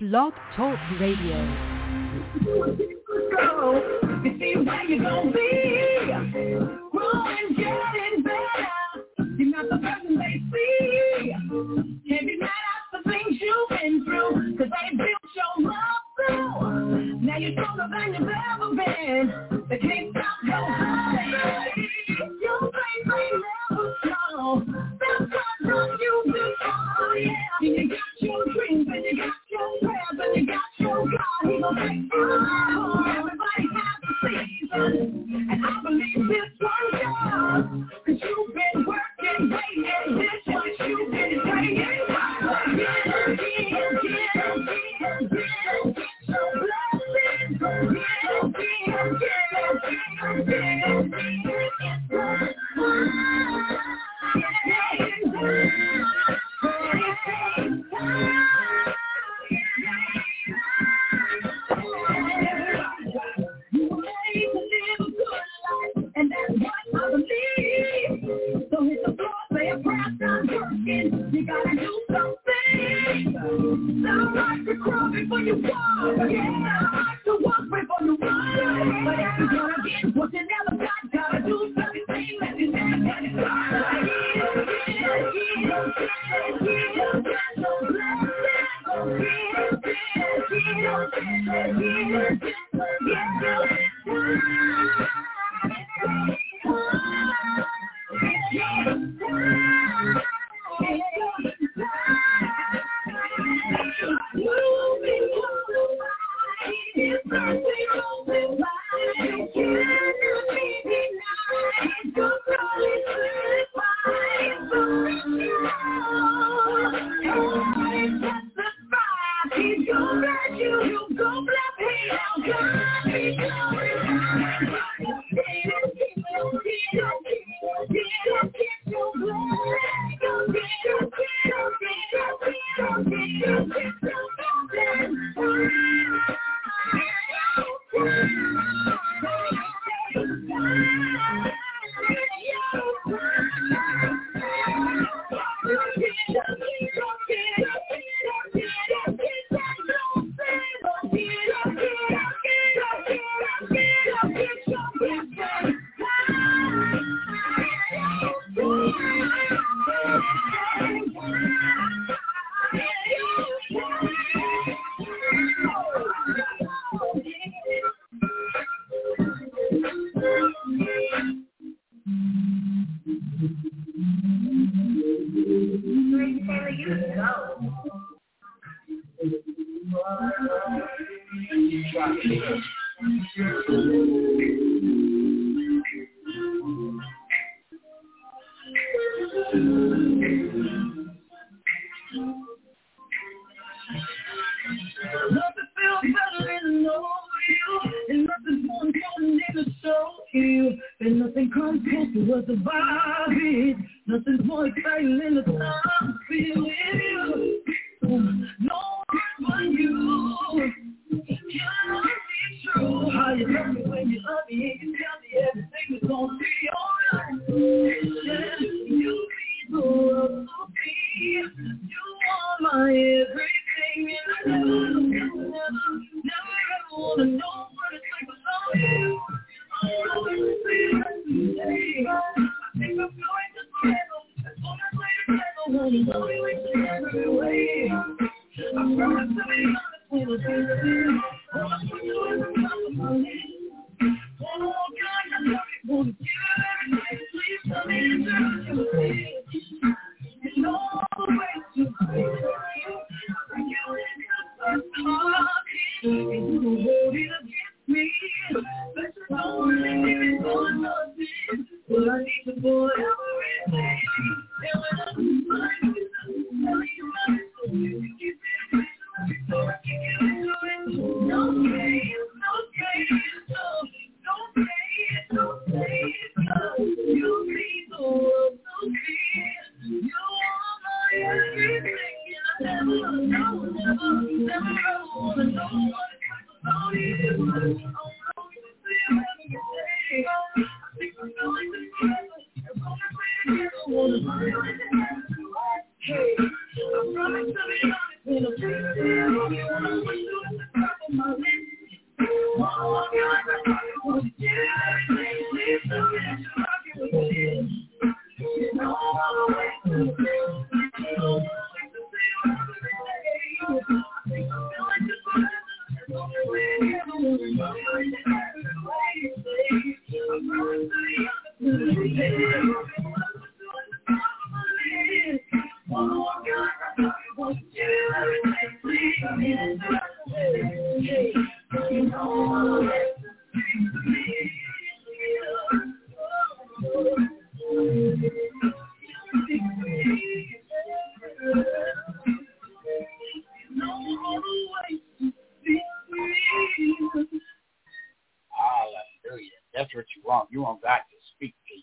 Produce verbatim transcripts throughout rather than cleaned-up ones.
Blog Talk Radio. Go, you see where you're gonna be. Growing, getting better. You're not the person they see. Can't be mad at the things you've been through, cause they built your love through. Now you're stronger than you've ever been. They can't stop your heart. Your faith ain't never slow. That's what brought you this far, yeah. You got your dreams and you got your prayers and you got your God. He gon' take you home. Everybody has a season, and I believe this one does. Cause you've been working, waiting, this what you've been praying. Again, again, again, again, again. Get your blessings. Again, again, again, again, again. And that's what I believe. So hit the floor, say a prayer, stop working. You gotta do something. Sound like you're crawling before you walk. Yeah, sound like to walk before you run. But if you're gonna get what you never got, gotta do something that you never had it done. Hey, I promise to be honest when I'm Hallelujah. That's what you want. You want God to speak to you.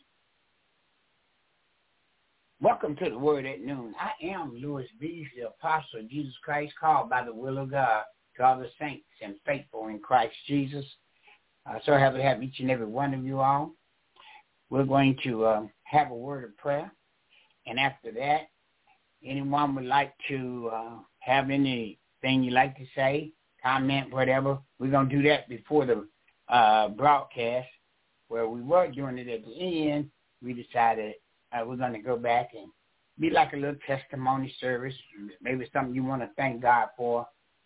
Welcome to the Word at Noon. I am Louis Bees, the apostle of Jesus Christ, called by the will of God to all the saints and faithful in Christ Jesus. Uh, so happy to have each and every one of you all. We're going to uh, have a word of prayer. And after that, anyone would like to uh, have anything you'd like to say, comment, whatever, we're going to do that before the uh, broadcast. Where we were doing it at the end, we decided uh, we're going to go back and be like a little testimony service, maybe something you want to thank God for.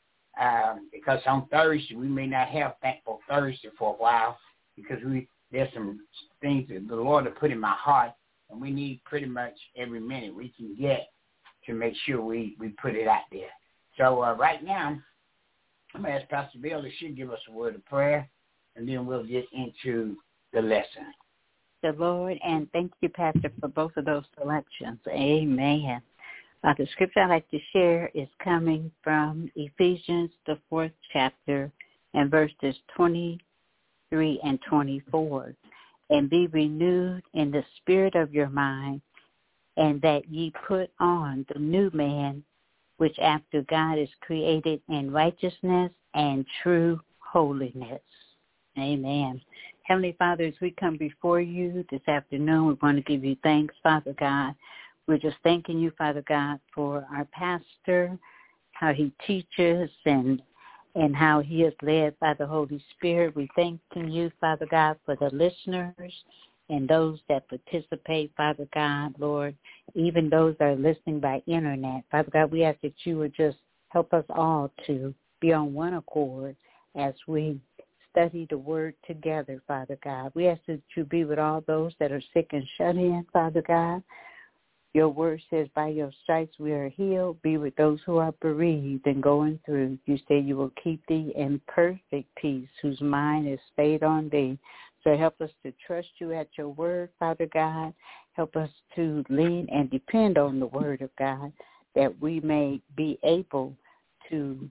Um, because on Thursday, we may not have Thankful Thursday for a while because we there's some things that the Lord has put in my heart, and we need pretty much every minute we can get to make sure we, we put it out there. So uh, right now, I'm going to ask Pastor Bill if she'll give us a word of prayer, and then we'll get into the lesson. The Lord, and thank you, Pastor, for both of those selections. Amen. Uh, the scripture I'd like to share is coming from Ephesians, the fourth chapter, and verses twenty-three and twenty-four. And be renewed in the spirit of your mind, and that ye put on the new man, which after God is created in righteousness and true holiness. Amen. Heavenly Father, as we come before you this afternoon, we want to give you thanks, Father God. We're just thanking you, Father God, for our pastor, how he teaches and and how he is led by the Holy Spirit. We thank you, Father God, for the listeners and those that participate, Father God, Lord, even those that are listening by internet. Father God, we ask that you would just help us all to be on one accord as we study the word together, Father God. We ask that you be with all those that are sick and shut in, Father God. Your word says, by your stripes we are healed. Be with those who are bereaved and going through. You say you will keep thee in perfect peace, whose mind is stayed on thee. So help us to trust you at your word, Father God. Help us to lean and depend on the word of God, that we may be able to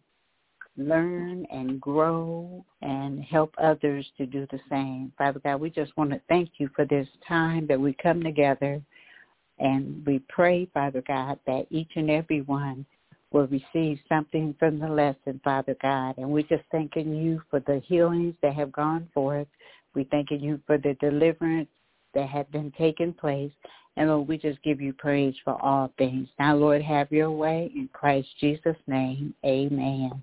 learn and grow and help others to do the same. Father God, we just want to thank you for this time that we come together, and we pray, Father God, that each and every one will receive something from the lesson, Father God. And we're just thanking you for the healings that have gone forth. We're thanking you for the deliverance that have been taking place. And Lord, we just give you praise for all things. Now, Lord, have your way in Christ Jesus' name. Amen.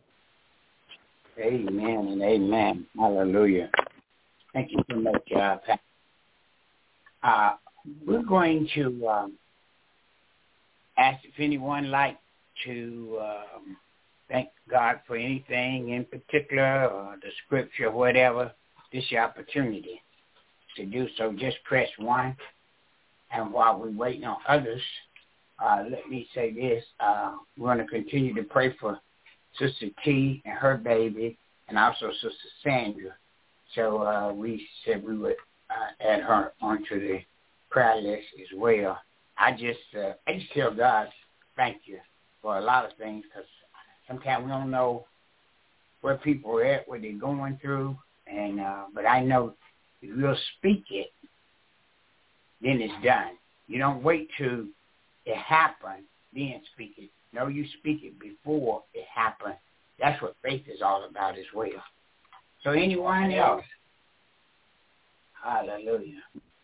Amen and amen. Hallelujah. Thank you so much, uh, Pat. Uh, we're going to um, ask if anyone like to um, thank God for anything in particular, or the scripture, or whatever. This is your opportunity to do so. Just press one. And while we're waiting on others, uh, let me say this. Uh, we're going to continue to pray for Sister T and her baby, and also Sister Sandra. So uh, we said we would uh, add her onto the prayer list as well. I just, uh, I just tell God thank you for a lot of things, because sometimes we don't know where people are at, what they're going through, and uh, but I know if you'll speak it, then it's done. You don't wait till it happens, then speak it. No, you speak it before it happens. That's what faith is all about as well. So anyone else? Hallelujah.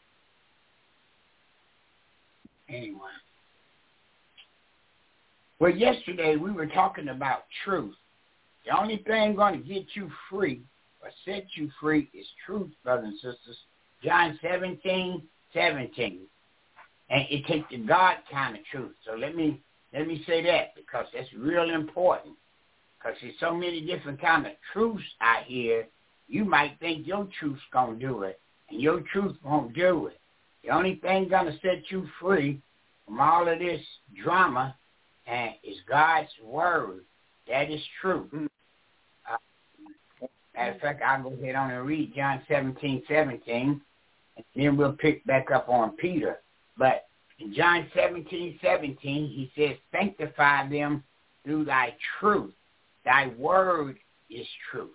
Anyone? Well, yesterday we were talking about truth. The only thing going to get you free or set you free is truth, brothers and sisters. John seventeen, seventeen. And it takes the God kind of truth. So let me let me say that, because that's real important. Because there's so many different kind of truths out here. You might think your truth's going to do it, and your truth won't do it. The only thing going to set you free from all of this drama and is God's word. That is true. Uh, matter of fact, I'll go ahead on and read John seventeen, seventeen, and then we'll pick back up on Peter. But in John seventeen, seventeen, he says, sanctify them through thy truth. Thy word is truth.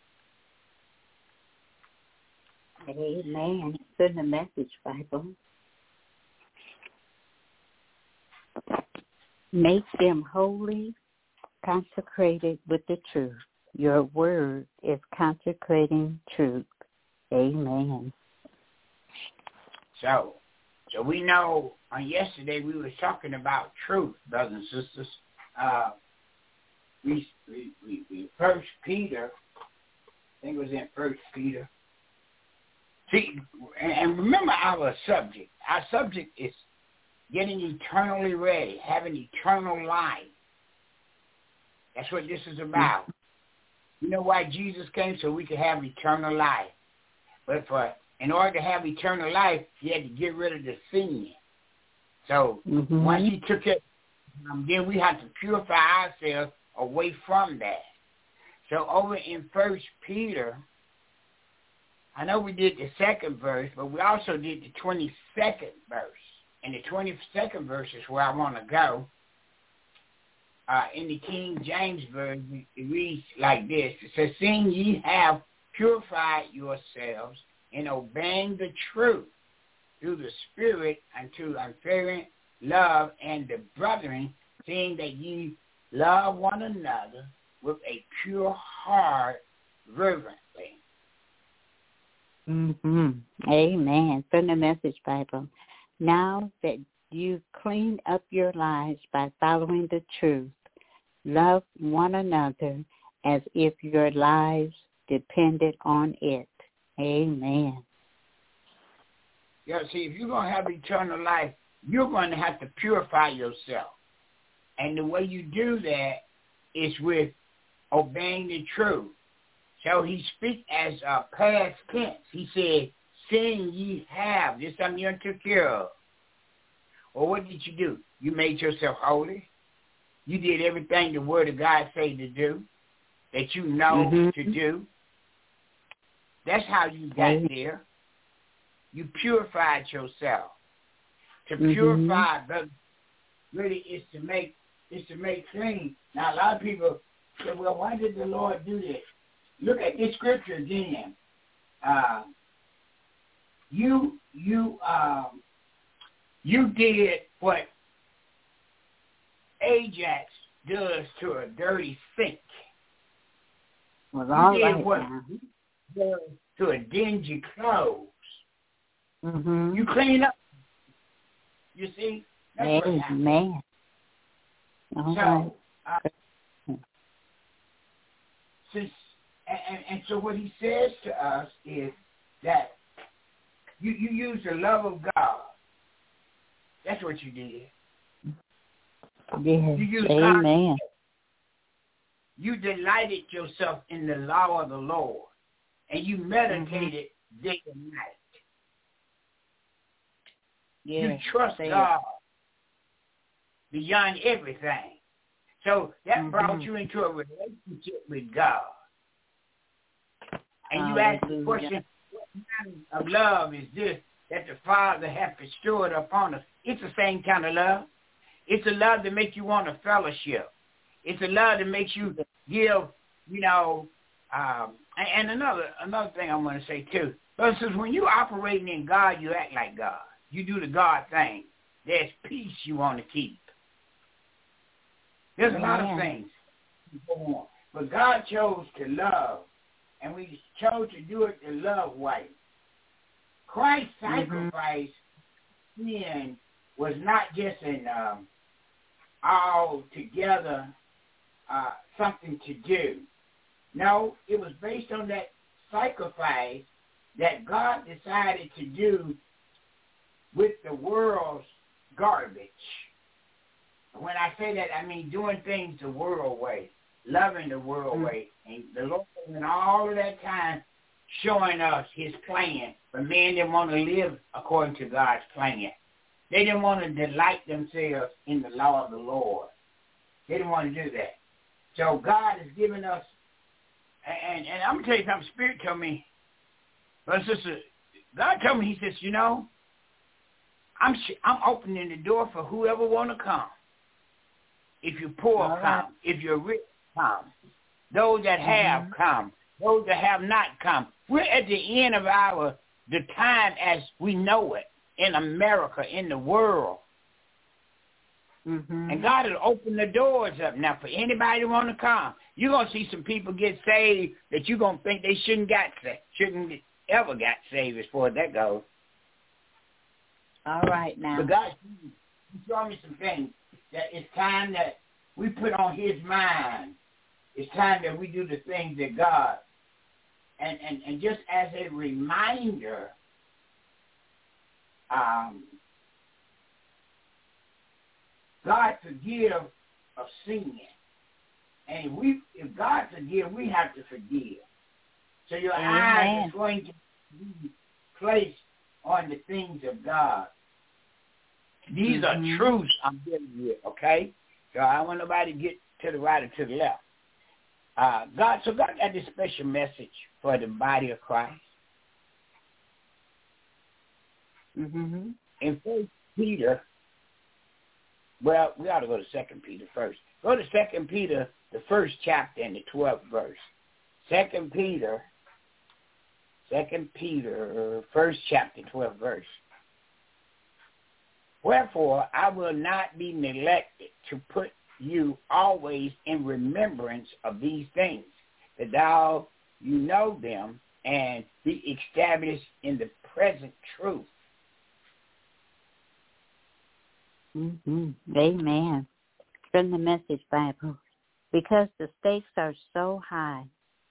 Amen. It's in the Message Bible. Make them holy, consecrated with the truth. Your word is consecrating truth. Amen. So, so we know on yesterday we were talking about truth, brothers and sisters. Uh, we, we, we, we First Peter, I think it was in First Peter. See, and remember our subject. Our subject is getting eternally ready, having eternal life. That's what this is about. You know why Jesus came? So we could have eternal life. But for in order to have eternal life, he had to get rid of the sin. So mm-hmm. once he took it, um, then we have to purify ourselves away from that. So over in First Peter, I know we did the second verse, but we also did the twenty-second verse. And the twenty-second verse is where I want to go. Uh, in the King James Version, it reads like this. It says, seeing ye have purified yourselves in obeying the truth through the Spirit unto unfailing love and the brethren, seeing that ye love one another with a pure heart reverently. Mm-hmm. Amen. From the Message Bible. Now that you've cleaned up your lives by following the truth, love one another as if your lives depended on it. Amen. Yeah, see, if you're going to have eternal life, you're going to have to purify yourself. And the way you do that is with obeying the truth. So he speaks as a past tense. He said, seeing ye have, this something you took care of. Well, what did you do? You made yourself holy. You did everything the Word of God say to do, that you know mm-hmm. to do. That's how you got mm-hmm. there. You purified yourself. To mm-hmm. purify, brother, really is to make is to make clean. Now, a lot of people say, well, why did the Lord do this? Look at this scripture again. Uh, you you um, you did what Ajax does to a dirty sink. Well, you all did right what now. does to a dingy clothes. Mm-hmm. You clean up. You see? That's what happened. Amen. All so, right. uh, since, and, and so what he says to us is that you, you use the love of God. That's what you did. Yes. You used Amen. God. You delighted yourself in the law of the Lord, and you meditated mm-hmm. day and night. Yes. You trust Say God it. Beyond everything. So that mm-hmm. brought you into a relationship with God. And you ask the question, what kind of love is this that the Father hath bestowed upon us? It's the same kind of love. It's a love that makes you want a fellowship. It's a love that makes you give, you know, um, and, and another another thing I want to say too. But since when you're operating in God, you act like God. You do the God thing. There's peace you want to keep. There's a lot of things going on. But God chose to love, and we chose to do it the love way. Christ's sacrifice mm-hmm. sin was not just an um, all-together uh, something to do. No, it was based on that sacrifice that God decided to do with the world's garbage. When I say that, I mean doing things the world way, loving the world mm-hmm. way. And the Lord spent all of that time showing us his plan. But men didn't want to live according to God's plan. They didn't want to delight themselves in the law of the Lord. They didn't want to do that. So God has given us, and, and I'm going to tell you something, Spirit told me, but sister, God told me, he says, you know, I'm I'm opening the door for whoever want to come. If you're poor, all come. Right. If you're rich, come. Those that have, mm-hmm. come. Those that have not, come. We're at the end of our, the time as we know it in America, in the world. Mm-hmm. And God has opened the doors up now for anybody who want to come. You're going to see some people get saved that you're going to think they shouldn't got shouldn't ever got saved as far as that goes. All right now. But God, He showed me some things that it's time that we put on his mind. It's time that we do the things that God, and, and, and just as a reminder, um, God forgive of sin. And if, we, if God forgive, we have to forgive. So your Amen. Eyes is going to be placed on the things of God. These mm-hmm. are truths I'm giving you, okay? So I don't want nobody to get to the right or to the left. Uh, God, so God got this special message for the body of Christ. Mm-hmm. In First Peter, well, we ought to go to Second Peter first. Go to Second Peter, the first chapter and the twelfth verse. Second Peter, Second Peter, first chapter, twelfth verse. Wherefore, I will not be neglected to put you always in remembrance of these things, that thou you know them and be established in the present truth. Mm-hmm. Amen. From the Message Bible. Because the stakes are so high,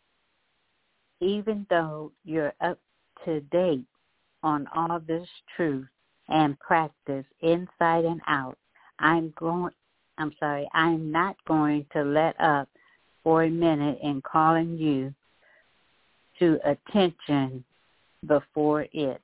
even though you're up to date on all this truth and practice inside and out, I'm going, I'm sorry, I'm not going to let up for a minute in calling you to attention before it.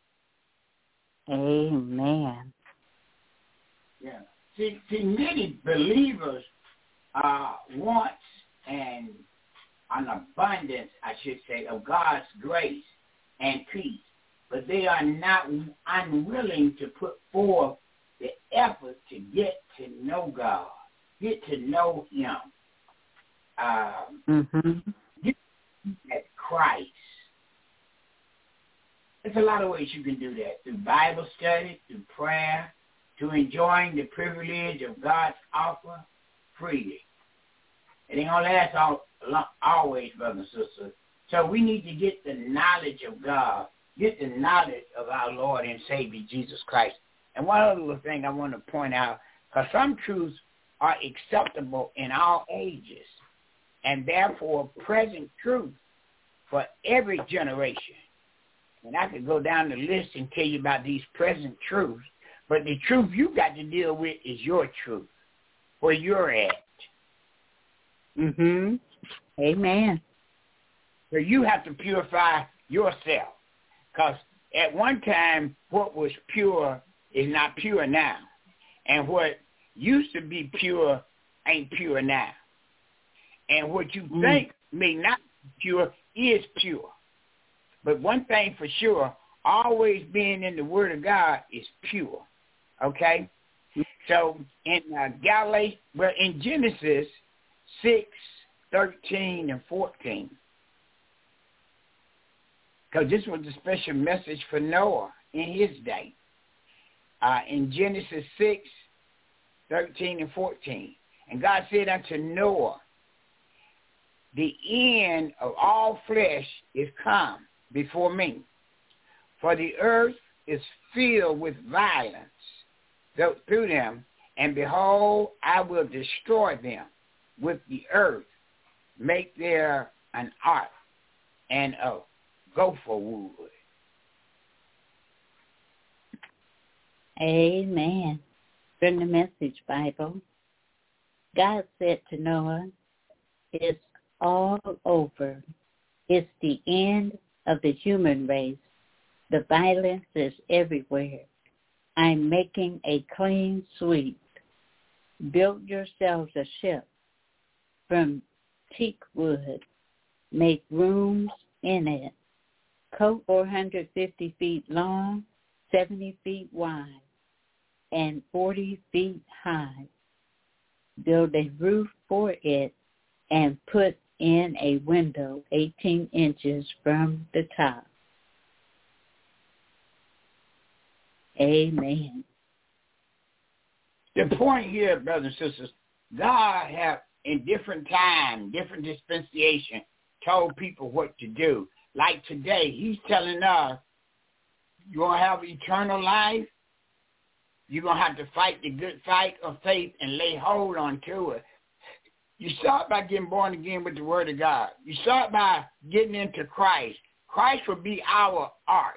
Amen. Yeah. See, see many believers uh, want and an abundance, I should say, of God's grace and peace, but they are not unwilling to put forth the effort to get to know God, get to know him, um, mm-hmm. get at Christ. There's a lot of ways you can do that, through Bible study, through prayer, to enjoying the privilege of God's offer freely. It ain't going to last all, always, brothers and sisters. So we need to get the knowledge of God, get the knowledge of our Lord and Savior, Jesus Christ. And one other little thing I want to point out, because some truths are acceptable in all ages, and therefore present truth for every generation. And I could go down the list and tell you about these present truths, but the truth you got to deal with is your truth, where you're at. Mm-hmm. Amen. So you have to purify yourself, because at one time what was pure is not pure now, and what used to be pure ain't pure now, and what you mm. think may not be pure is pure. But one thing for sure, always being in the Word of God is pure. Okay? So in uh, Galatians, well, in Genesis six, thirteen, and fourteen, because this was a special message for Noah in his day. Uh, in Genesis six, thirteen, and fourteen, and God said unto Noah, the end of all flesh is come before me, for the earth is filled with violence through them, and behold, I will destroy them with the earth, make there an ark and a gopher wood. Amen. From the Message Bible, God said to Noah, It's all over. It's the end of the human race. The violence is everywhere. I'm making a clean sweep. Build yourselves a ship from teak wood. Make rooms in it. Coat four hundred fifty feet long, seventy feet wide, and forty feet high. Build a roof for it and put in a window eighteen inches from the top. Amen. The point here, brothers and sisters, God have in different time, different dispensation, told people what to do. Like today, he's telling us, you're going to have eternal life. You're going to have to fight the good fight of faith and lay hold on to it. You start by getting born again with the word of God. You start by getting into Christ. Christ will be our ark.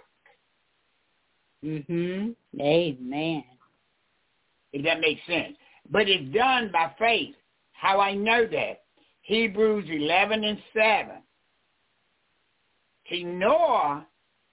Mm-hmm. Amen. If that makes sense. But it's done by faith. How I know that? Hebrews eleven and seven. See, Noah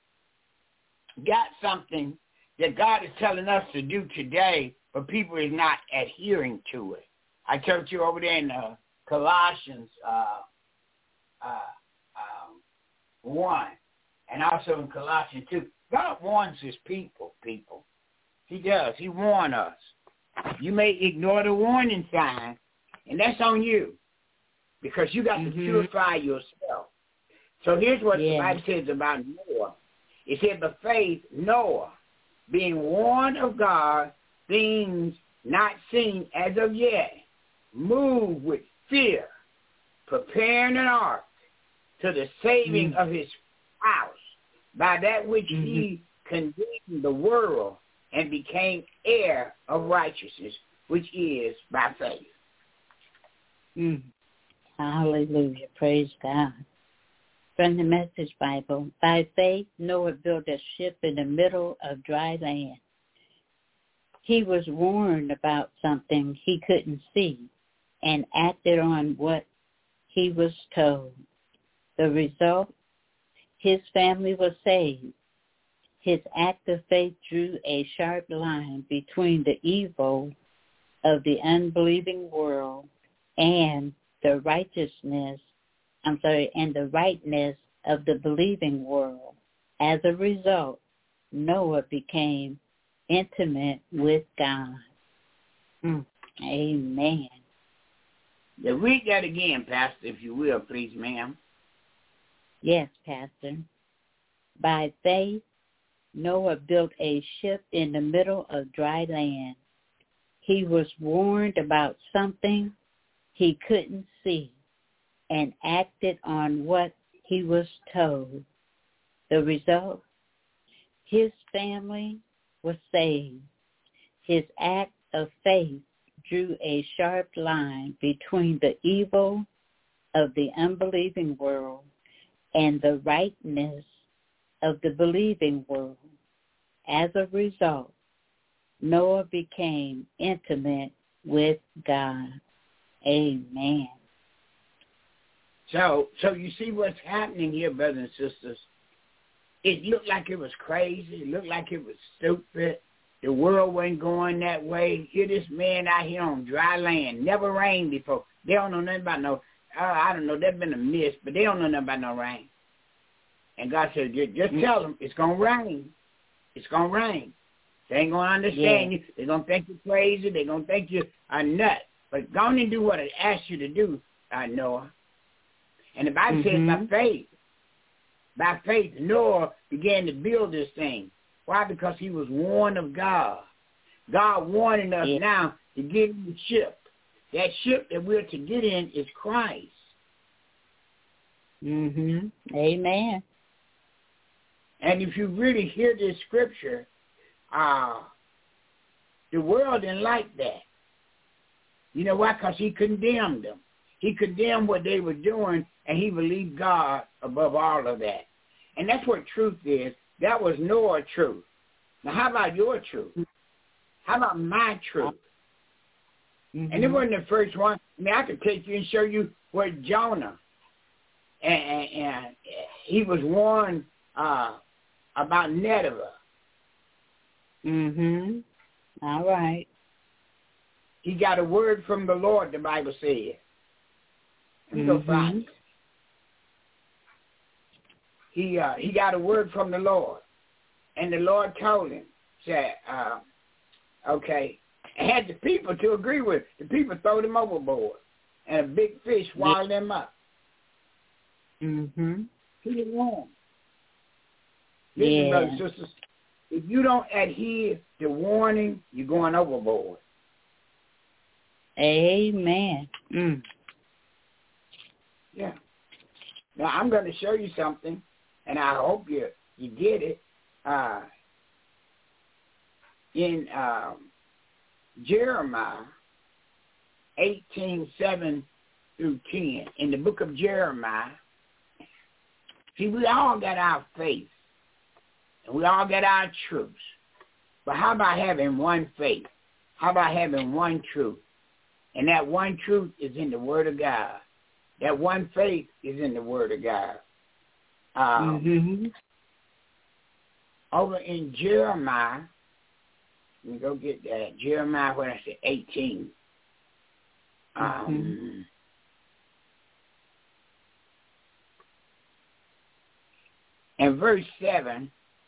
got something that God is telling us to do today, but people is not adhering to it. I told you over there in uh, Colossians uh, uh, um, one, and also in Colossians two. God warns his people, people. He does. He warns us. You may ignore the warning sign, and that's on you, because you got mm-hmm. to purify yourself. So here's what yeah. the Bible says about Noah. It said, by faith, Noah, being warned of God, things not seen as of yet, moved with fear, preparing an ark to the saving mm-hmm. of his house, by that which mm-hmm. he condemned the world and became heir of righteousness, which is by faith. Mm. Hallelujah. Praise God. From the Message Bible, by faith, Noah built a ship in the middle of dry land. He was warned about something he couldn't see and acted on what he was told. The result, his family was saved. His act of faith drew a sharp line between the evil of the unbelieving world and the righteousness, I'm sorry, and the rightness of the believing world. As a result, Noah became intimate with God. Mm. Amen. Yeah, read that again, Pastor, if you will, please, ma'am. Yes, Pastor. By faith, Noah built a ship in the middle of dry land. He was warned about something he couldn't see and acted on what he was told. The result, his family was saved. His act of faith drew a sharp line between the evil of the unbelieving world and the rightness of the believing world. As a result, Noah became intimate with God. Amen. So, so you see what's happening here, brothers and sisters. It looked like it was crazy. It looked like it was stupid. The world wasn't going that way. Here this man out here on dry land. Never rained before. They don't know nothing about no, uh, I don't know, there's been a mist, but they don't know nothing about no rain. And God said, just, just tell them it's going to rain. It's going to rain. They ain't going to understand yeah. you. They're going to think you're crazy. They're going to think you're a nut. But go on and do what I asked you to do, uh, Noah. And the Bible mm-hmm. says by faith, by faith, Noah began to build this thing. Why? Because he was warned of God. God warning us yeah. now to get in the ship. That ship that we're to get in is Christ. Mm-hmm. Amen. And if you really hear this scripture, uh, the world didn't like that. You know why? Because he condemned them. He condemned what they were doing, and he believed God above all of that. And that's what truth is. That was Noah's truth. Now, how about your truth? How about my truth? Mm-hmm. And it wasn't the first one. I mean, I could take you and show you where Jonah, and, and, and he was warned uh, about Nineveh. Mm-hmm. All right. He got a word from the Lord, the Bible says. Let me mm-hmm. go find it. He, uh, he got a word from the Lord. And the Lord told him, said, uh, okay, and had the people to agree with it. The people throwed him overboard, and a big fish swallowed him up. Mm-hmm. He didn't want him. Listen, yeah. brothers and sisters, if you don't adhere to warning, you're going overboard. Amen. Mm. Yeah. Now, I'm going to show you something, and I hope you, you get it. Uh, in um, Jeremiah eighteen, seven through ten, in the book of Jeremiah, see, we all got our faith, and we all got our truths. But how about having one faith? How about having one truth? And that one truth is in the Word of God. That one faith is in the Word of God. Um, mm-hmm. Over in Jeremiah, let me go get that. Jeremiah, what I said, eighteen. Um, mm-hmm. And verse seven,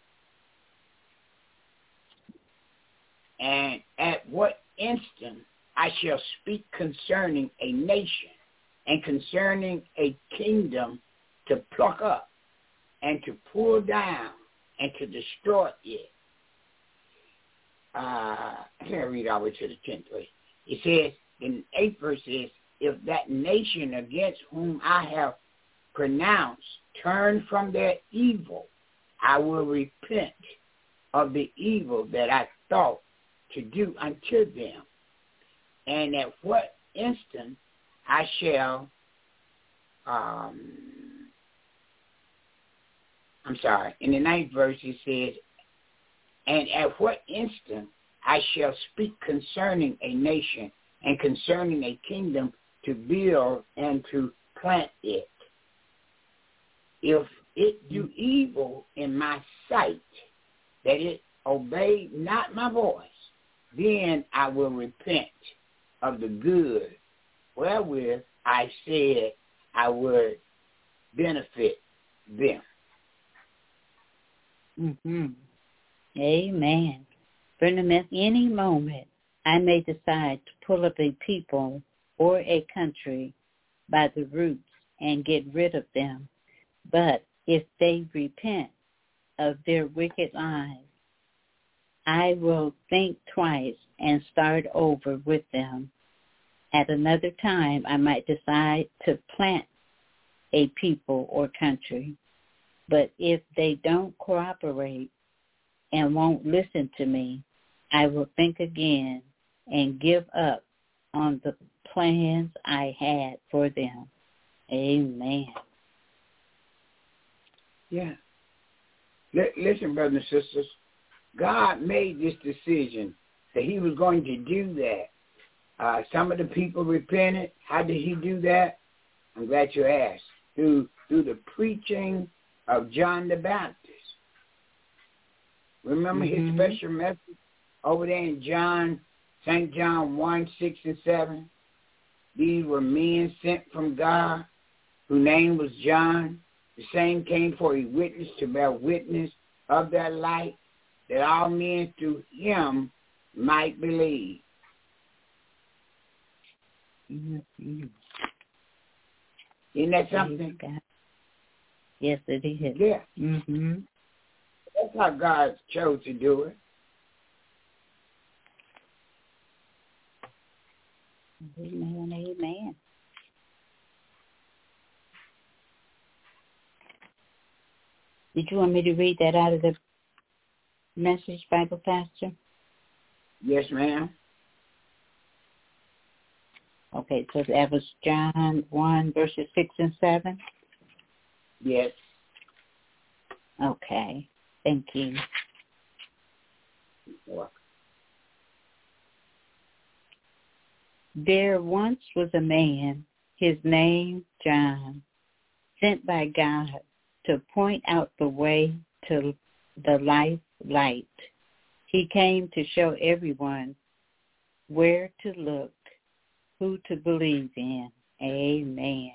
and at what instant I shall speak concerning a nation and concerning a kingdom to pluck up and to pull down and to destroy it. Uh, I can't read all the way to the tenth verse. It says, in the eighth verse says, if that nation against whom I have pronounced turn from their evil, I will repent of the evil that I thought to do unto them. And at what instant I shall, um, I'm sorry, in the ninth verse it says, and at what instant I shall speak concerning a nation and concerning a kingdom to build and to plant it. If it do evil in my sight, that it obey not my voice, then I will repent of the good wherewith I said I would benefit them. Mm-hmm. Amen. Friend, at any moment, I may decide to pull up a people or a country by the roots and get rid of them. But if they repent of their wicked lives, I will think twice and start over with them. At another time, I might decide to plant a people or country. But if they don't cooperate and won't listen to me, I will think again and give up on the plans I had for them. Amen. Yeah. L- listen, brothers and sisters, God made this decision that he was going to do that. Uh, some of the people repented. How did he do that? I'm glad you asked. Through, through the preaching of John the Baptist. Remember mm-hmm. his special message over there in John, Saint John one, six, and seven? These were men sent from God, whose name was John. The same came for a witness to bear witness of that light, that all men through him might believe. Mm-hmm. Isn't that something? Yes, it is. Yeah. Mm-hmm. That's how God chose to do it. Amen, amen. Did you want me to read that out of the Message Bible, Pastor? Yes, ma'am. Okay, so that was John one, verses six and seven? Yes. Okay, thank you. You're welcome. There once was a man, his name John, sent by God to point out the way to the life light. He came to show everyone where to look, who to believe in. Amen.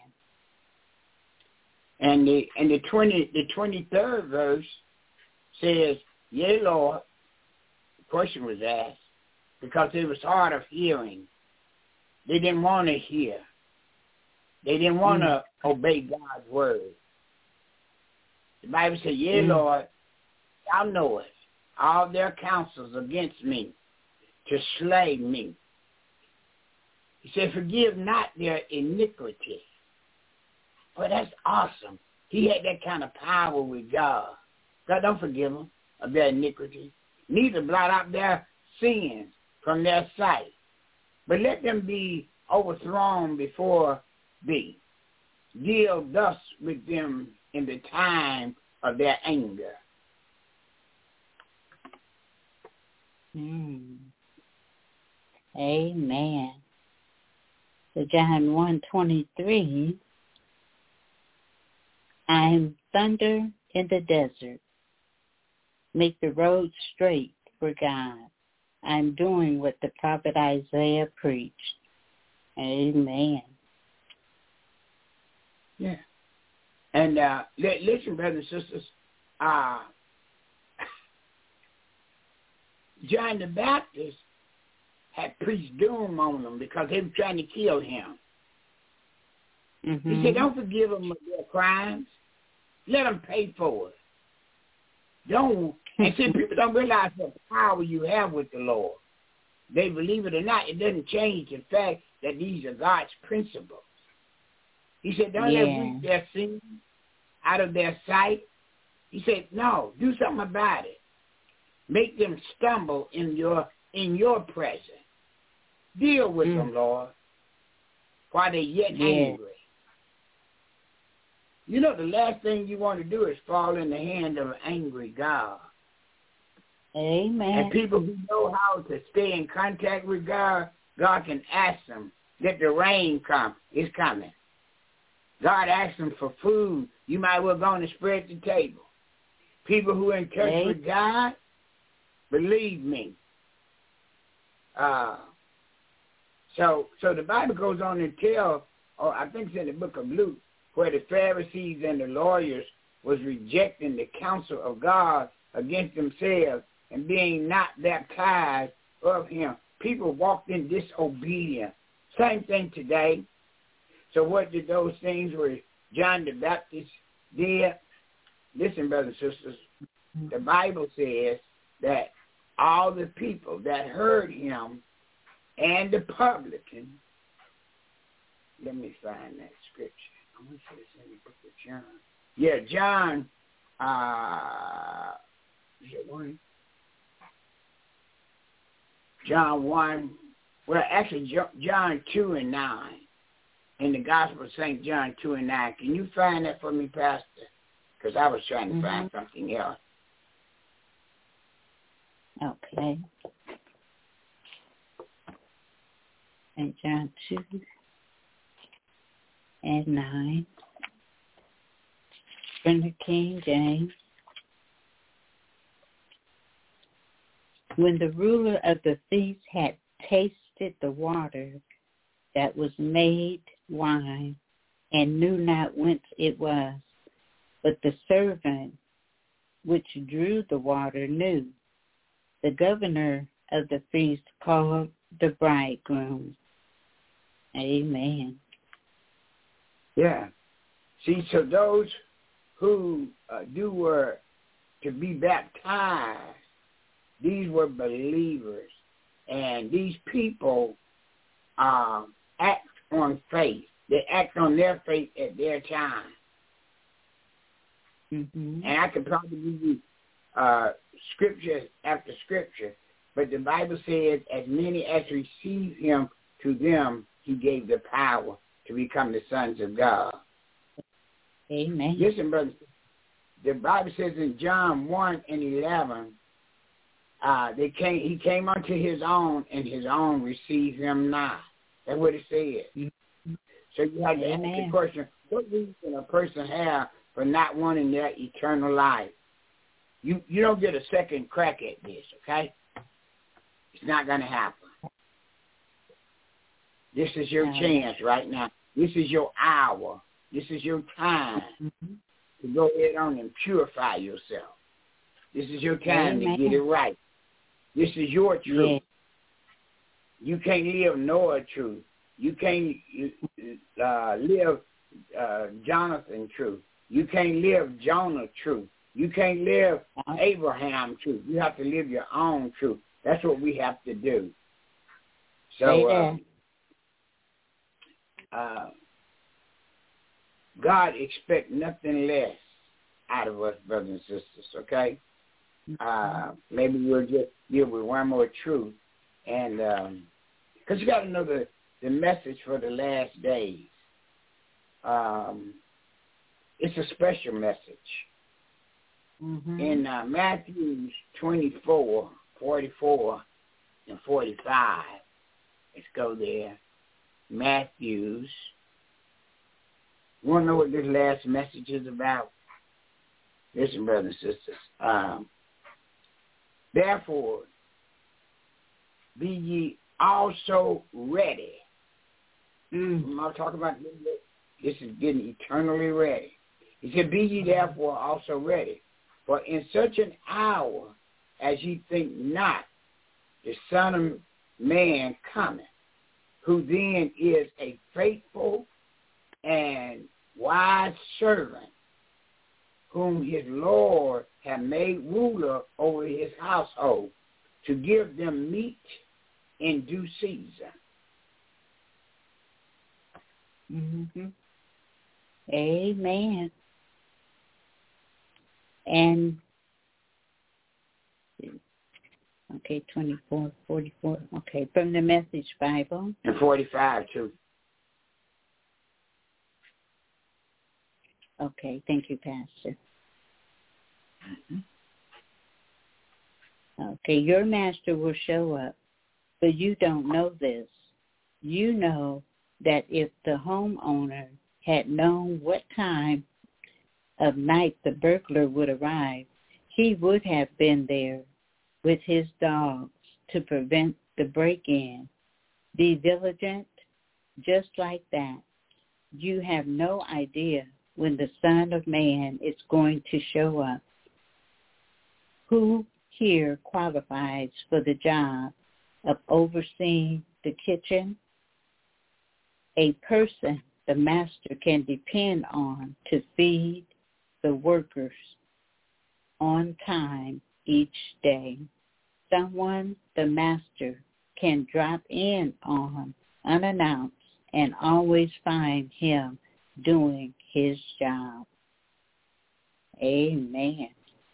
And the and the twenty the twenty third verse says, "Yea, Lord." The question was asked because it was hard of hearing. They didn't want to hear. They didn't want to mm. obey God's word. The Bible says, "Yea, mm. Lord, thou knowest all their counsels against me to slay me." He said, "Forgive not their iniquity." Well, that's awesome. He had that kind of power with God. God don't forgive them of their iniquity, neither blot out their sins from their sight. But let them be overthrown before thee. Deal thus with them in the time of their anger. Mm. Amen. So John one twenty-three, I am thunder in the desert. Make the road straight for God. I'm doing what the prophet Isaiah preached. Amen. Yeah. And uh, listen, brothers and sisters, uh, John the Baptist had preached doom on them because they were trying to kill him. Mm-hmm. He said, don't forgive them of their crimes. Let them pay for it. Don't. And see, people don't realize the power you have with the Lord. They believe it or not, it doesn't change the fact that these are God's principles. He said, don't yeah. let weep their sins out of their sight. He said, no, do something about it. Make them stumble in your in your presence. Deal with mm. them, Lord, while they're yet yeah. angry. You know, the last thing you want to do is fall in the hand of an angry God. Amen. And people who know how to stay in contact with God, God can ask them, let the rain come. It's coming. God asks them for food. You might well go and spread the table. People who are in touch Amen. With God, believe me. Uh, so so the Bible goes on to tell, or I think it's in the book of Luke, where the Pharisees and the lawyers was rejecting the counsel of God against themselves and being not baptized of him. People walked in disobedience. Same thing today. So what did those things where John the Baptist did? Listen, brothers and sisters, the Bible says that all the people that heard him and the publican, let me find that scripture. I want to say it's in the book of John. Yeah, John, uh, is it one? John one, well, actually John two and nine, in the Gospel of Saint John two and nine. Can you find that for me, Pastor? Because I was trying to mm-hmm. find something else. Okay. Saint John two and nine. From the King James. When the ruler of the feast had tasted the water that was made wine and knew not whence it was, but the servant which drew the water knew, the governor of the feast called the bridegroom. Amen. Yeah. See, so those who uh, do were to be baptized, these were believers. And these people uh, act on faith. They act on their faith at their time. Mm-hmm. And I could probably give you uh, scripture after scripture, but the Bible says, as many as received him, to them he gave the power to become the sons of God. Amen. Listen, brothers, the Bible says in John one and eleven, uh, they came. He came unto his own, and his own received him not. That's what it said. Mm-hmm. So you have to Amen. Ask the question, what reason a person have for not wanting that eternal life? You you don't get a second crack at this, okay? It's not going to happen. This is your chance right now. This is your hour. This is your time mm-hmm. to go ahead on and purify yourself. This is your time Amen. To get it right. This is your truth. Yeah. You can't live Noah's truth. You can't uh, live uh, Jonathan's truth. You can't live Jonah's truth. You can't live Abraham's truth. You have to live your own truth. That's what we have to do. So, uh, uh, God expects nothing less out of us, brothers and sisters, okay? Uh, maybe we'll just deal with one more truth. And because um, you got to know the, the message for the last days. Um, it's a special message. Mm-hmm. In uh, Matthew twenty-four, forty-four, and forty-five, let's go there. Matthew's. You want to know what this last message is about? Listen, brothers and sisters. Um, Therefore, be ye also ready. Mm, I'm talking about this is getting eternally ready. He said, be ye therefore also ready. For in such an hour as ye think not, the Son of Man cometh, who then is a faithful and wise servant, whom his Lord hath made ruler over his household, to give them meat in due season. Mm-hmm. Amen. And, okay, twenty-four, forty-four, okay, from the Message Bible. And forty-five, too. Okay, thank you, Pastor. Mm-hmm. Okay, your master will show up, but you don't know this. You know that if the homeowner had known what time of night the burglar would arrive, he would have been there with his dogs to prevent the break-in. Be vigilant, just like that. You have no idea when the Son of Man is going to show up. Who here qualifies for the job of overseeing the kitchen? A person the master can depend on to feed the workers on time each day. Someone the master can drop in on unannounced and always find him doing his job. Amen.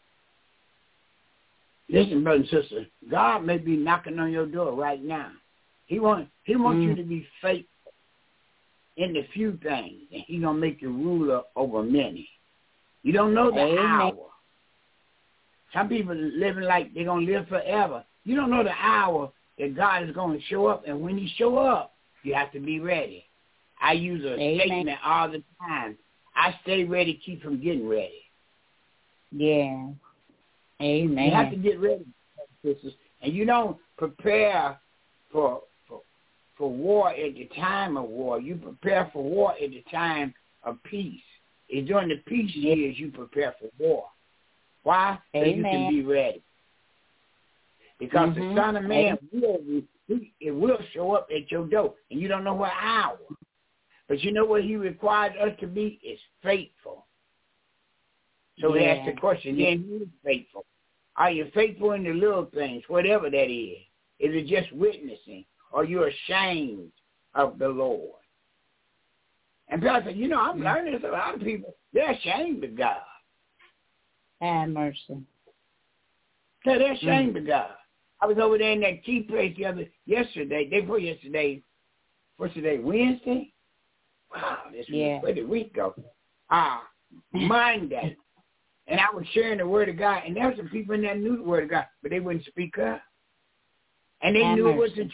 Listen, brother and sister, God may be knocking on your door right now. He wants He wants mm. you to be faithful in the few things, and He's gonna make you ruler over many. You don't know the Amen. Hour. Some people living like they're gonna live forever. You don't know the hour that God is gonna show up, and when He show up, you have to be ready. I use a Amen. Statement all the time. I stay ready, keep from getting ready. Yeah. Amen. You have to get ready, sisters. And you don't prepare for, for for war at the time of war. You prepare for war at the time of peace. It's during the peace years you prepare for war. Why? So you can be ready. Because mm-hmm. the Son of Man will, it will show up at your door, and you don't know what hour. But you know what He required us to be? Is faithful. So yeah. we ask the question, then who is faithful? Are you faithful in the little things, whatever that is? Is it just witnessing? Or are you ashamed of the Lord? And people say, you know, I'm learning this. A lot of people, they're ashamed of God. Have mercy. So they're ashamed mm. of God. I was over there in that key place the other, yesterday, day before yesterday, what's today, Wednesday? Wow, this yeah. week, where did the week go? Ah, Monday. And I was sharing the word of God, and there were some people in there who knew the word of God, but they wouldn't speak up. And they Have knew mercy. It was the truth.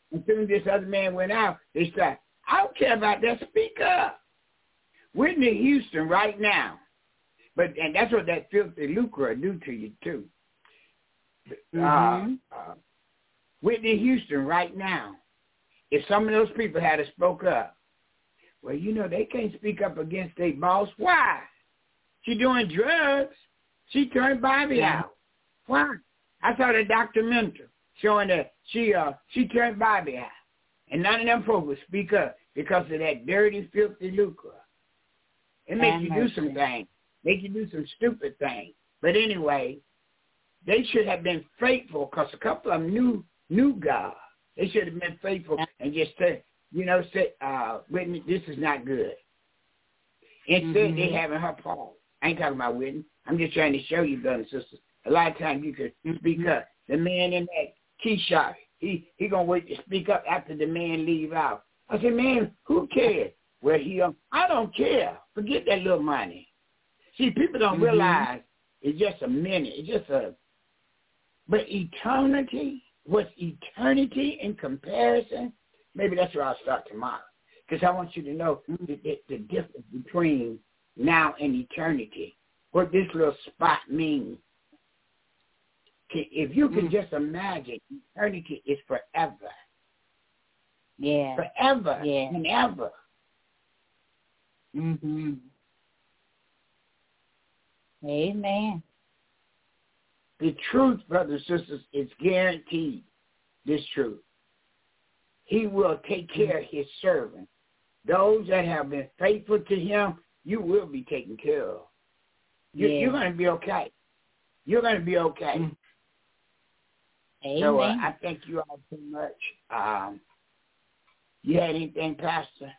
As soon as this other man went out, they said, I don't care about that. Speak up. Whitney Houston right now. But and that's what that filthy lucre will do to you, too. Mm-hmm. Uh, uh, Whitney Houston right now, if some of those people had spoke up, well, you know, they can't speak up against their boss. Why? She doing drugs. She turned Bobby out. Why? I saw the documentary showing that she uh she turned Bobby out. And none of them folks would speak up because of that dirty, filthy lucre. It makes you do some things. Make you do some stupid things. But anyway, they should have been faithful because a couple of them knew, knew God. They should have been faithful and just said, you know, said, uh, Whitney, this is not good. Instead, mm-hmm. they having her Paul. I ain't talking about Whitney. I'm just trying to show you, brothers and sisters. A lot of times you could speak up. The man in that key shop, he he gonna wait to speak up after the man leave out. I said, man, who cares? Well, he, um, I don't care. Forget that little money. See, people don't mm-hmm. realize it's just a minute. It's just a, but eternity, what's eternity in comparison? Maybe that's where I'll start tomorrow. Because I want you to know the, the, the difference between now and eternity. What this little spot means. If you can mm. just imagine, eternity is forever. Yeah. Forever yeah. and ever. Mm-hmm. Amen. The truth, brothers and sisters, is guaranteed. This truth. He will take care of his servants. Those that have been faithful to him, you will be taken care of. You, yeah. You're going to be okay. You're going to be okay. Mm. Amen. So uh, I thank you all so much. Um, you had anything, Pastor?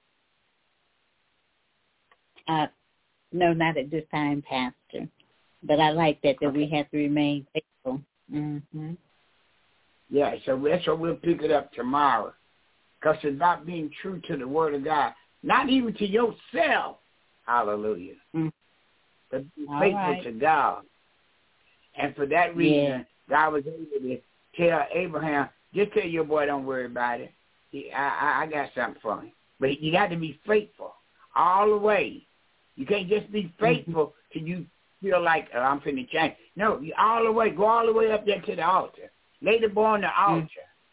Uh, no, not at this time, Pastor. But I like that, that okay. we have to remain faithful. Mm-hmm. Yeah, so that's what we'll pick it up tomorrow. Because it's about being true to the Word of God. Not even to yourself. Hallelujah. Mm. But be All faithful right. to God. And for that reason, yeah. God was able to tell Abraham, just tell your boy don't worry about it. He, I, I, I got something for him. But you got to be faithful all the way. You can't just be faithful mm-hmm. till you feel like, oh, I'm finna change. No, you all the way. Go all the way up there to the altar. Lay the boy on the altar.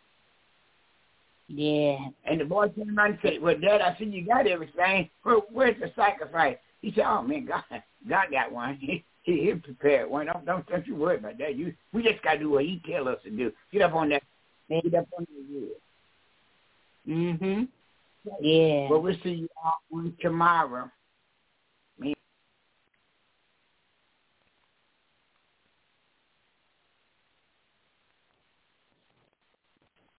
Yeah. And the boy came around and said, well, Dad, I see you got everything. Where, where's the sacrifice? He said, oh, man, God, God got one. He, he, he prepared one. Don't, don't, don't you worry about that. You, we just got to do what he tell us to do. Get up on that. Get up on the wood. Mm-hmm. Yeah. Well, we'll see you all on tomorrow.